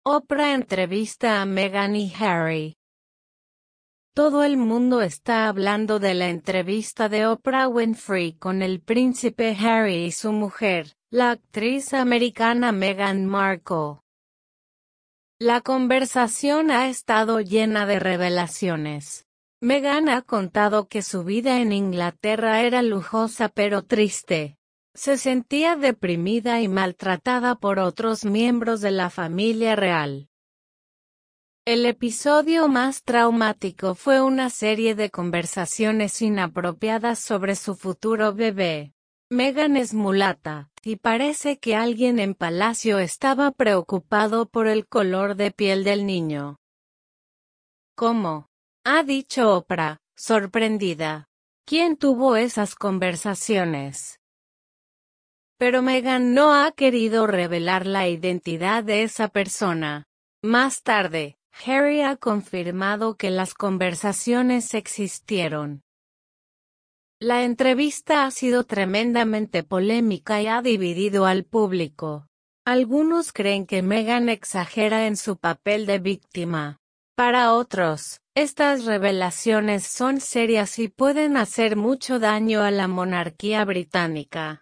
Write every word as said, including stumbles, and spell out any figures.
Oprah entrevista a Meghan y Harry. Todo el mundo está hablando de la entrevista de Oprah Winfrey con el príncipe Harry y su mujer, la actriz americana Meghan Markle. La conversación ha estado llena de revelaciones. Meghan ha contado que su vida en Inglaterra era lujosa pero triste. Se sentía deprimida y maltratada por otros miembros de la familia real. El episodio más traumático fue una serie de conversaciones inapropiadas sobre su futuro bebé. Meghan es mulata, y parece que alguien en Palacio estaba preocupado por el color de piel del niño. ¿Cómo? Ha dicho Oprah, sorprendida. ¿Quién tuvo esas conversaciones? Pero Meghan no ha querido revelar la identidad de esa persona. Más tarde, Harry ha confirmado que las conversaciones existieron. La entrevista ha sido tremendamente polémica y ha dividido al público. Algunos creen que Meghan exagera en su papel de víctima. Para otros, estas revelaciones son serias y pueden hacer mucho daño a la monarquía británica.